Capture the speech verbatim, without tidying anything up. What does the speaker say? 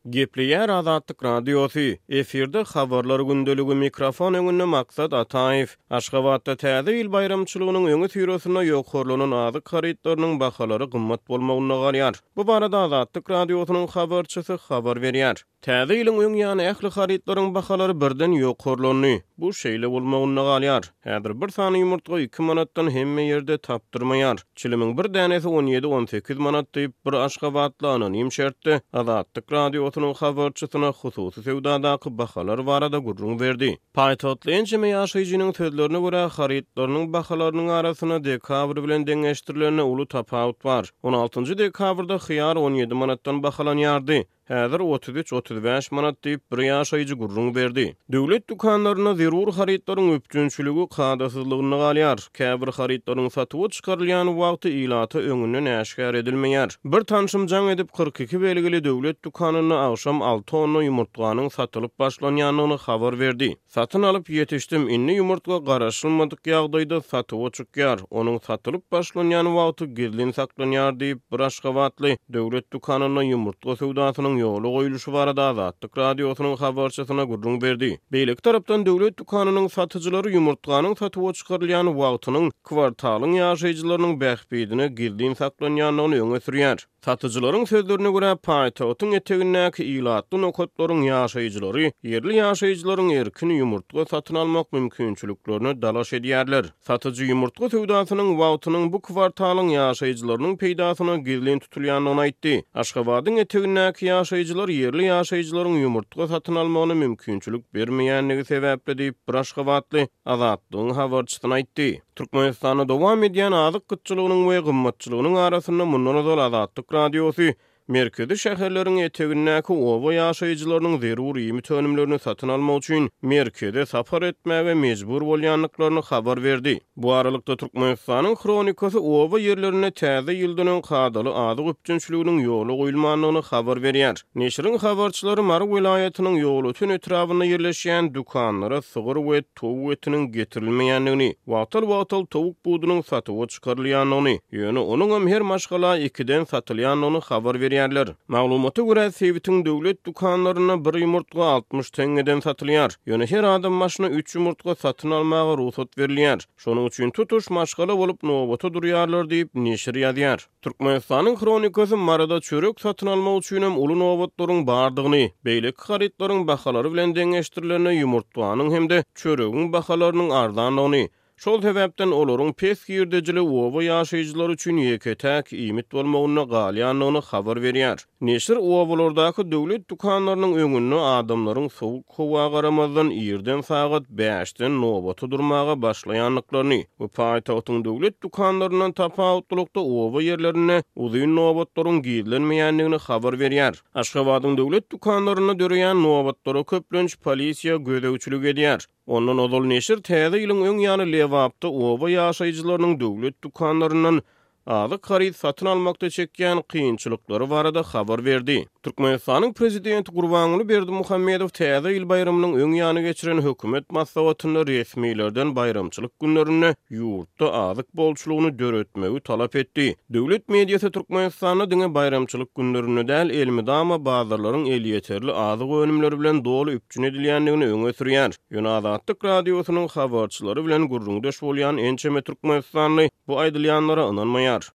Gepleýär Azatlyk radiosu. Eferde habarlar gündeligi mikrofon öňünde maksat Ataýew. Aşgabatda täze ýyl bayramçylygynyň öňe sürüsine ýokurlanan azyk haritlarynyň bahalary gymmat bolmagyna galýar. Bu barada Azatlyk radiosynyň habarçysy habar berýär. Täze ýylyň öň ýany ähli haritlaryň bahalary birden ýokurlany. Bu şeýle bolmagyna galýar. Häzir bir sany ýumurtga iki manatdan hemme ýerde tapdyrmaýar. Çilimiň bir dänesi on ýedi on sekiz manat diýip bir Aşgabatly anonim şertde Azatlyk radiosynyň habarçysyna hususy sewdadaky bahalar barada gurrun berdi. Paýtagtly enjeme ýaşaýjynyň sözlerine görä haritlarynyň bahalarynyň arasyna dekabr bilen deňeşdirilen uly tapawut bar. on altynjy dekabrda hyýar on ýedi manatdan bahalanýardy. Häzir otuz üç otuz beş manat diýip bir ýaşaýjy gurrun berdi. Döwlet dukanlaryna zerur haritlaryň öpjünçüligi kadasyzlygyny galýar. Käbir haritlaryň satyp çykarylýan wagty ilaty öňünden näşgär edilmeýär. Bir tanşym jaň edip kırk iki belgili döwlet dukanyna agşam alty onna ýumurtganyň satylyp başlanýanyny habar berdi. Satyn alyp ýetişdim, inni ýumurtga garaşylmadyk ýagdaýda satyp çykýar. Onuň satylyp başlanýan wagty gizlin saklanýar diýip bir Aşgabatly döwlet dukanyna ýumurtga sewdasynyň ýolu goýuluşy barada Azatlyk radiosynyň habarçysyna gurrun berdi. Beýlik tarapdan döwlet dukanynyň satyjylary ýumurtganyň satyp çykarylýan wagtynyň kwartalyň ýaşaýjylarynyň bähbidini gizlin saklanýanyny öňe sürýär. Satyjylaryň sözlerine görä paýtagtyň etegindäki ilatly nokatlaryň ýaşaýjylary ýerli ýaşaýjylaryň erkin ýumurtga satyn almak mümkinçiliklerini dalaş edýärler. Satyjy ýumurtga sewdasynyň wagtynyň bu kwartalyň ýaşaýjylarynyň peýdasyna gizlin tutulýanyny aýtdy. Aşgabatyň etegindäki ýaşaýjylar ýerli ýaşaýjylaryň ýumurtga satyn almagyna mümkinçilik bermeýänligi sebäpli diýip bir Aşgabatly Azatlygyň habarçysyna aýtdy. Türkmenistanda dowam edýän azyk gytçylygynyň we gymmatçylygynyň arasynda mundan ozal Azatlyk radiosu merkezi şäherleriň etegindäki owa ýaşaýjylarynyň zeruri ýymit önümlerini satyn almak üçin merkeze sapar etmäge mejbur bolýanlyklaryny habar berdi. Bu aralykda Türkmenistanyň kronikasy owa ýerlerine täze ýyldan kadaly azyk öpjünçüliginiň ýolu goýulmanyny habar berýär. Neşriň habarçylary Marw vilayatynyň ýolutyn etrafynda ýerleşýän dukanlara sygyr we towuk etiniň getirilmeýänligini, watal-watal towuk budunyň satyp çykarylýanyny, ýöne onuň hem her maşgala ikiden satylýanyny habar berýär. Maglumata görä Sewitiň döwlet dukanlaryna bir ýumurtga altmış teňeden satylýar. Ýöne her adam maşyna üç ýumurtga satyn almaga ruhsat berilýär. Şonuň üçin tutuş maşgala bolup nowbata durýarlar diýip neşir ýazýar. Türkmenistanyň kronikasy marada çörek satyn almak üçin hem uly nowbatlaryň bardygyny, beýlik haritlaryň bahalary bilen deňeşdirilene ýumurtganyň hemde çöregiň bahalarynyň arzanlygyny, şol sebäpden olaryň pes girdejili owa ýaşaýjylar üçin ýeketäk ýymit bolmagyna galýanyny habar berýär. Neşir owalardaky döwlet dukanlarynyň öňünde adamlaryň sowuk howa garamazdan ýerden sagat beşden nowbata durmaga başlaýanlyklaryny, bu paýtagtyň döwlet dukanlarynyň tapawutlykda owa ýerlerine uzun nowbatlaryň giýilenmeýänligini habar berýär. Aşgabatyň döwlet dukanlaryna döreýän nowbatlary köplenç polisiýa gödäwçilik edýär. Ondan ozal neşir täze ýylyň öň ýany lewapda owa ýaşaýjylarynyň döwlet dukanlarynyň azyk harit satyn almakda çekýän kynçylyklary barada habar berdi. Türkmenistanyň prezidenti Gurbanuly Berdimuhammedow täze ýyl bayramynyň öň ýany geçiren hökümet maslahatyny resmiýlerden bayramçylyk günlerini ýurtda azyk bolçulugyny döretmegi talap etdi. Döwlet mediýasy Türkmenistanda diňe bayramçylyk günlerini däl elmidama bazarlaryň el ýeterli azyk önümleri bilen dolu üpjün edilýänligini öňe sürýär. Ýöne Azatlyk radiosynyň habarçylary bilen gurrundaş bolýan ençeme Türkmenistanly bu aýdylýanlara ynanmaýar.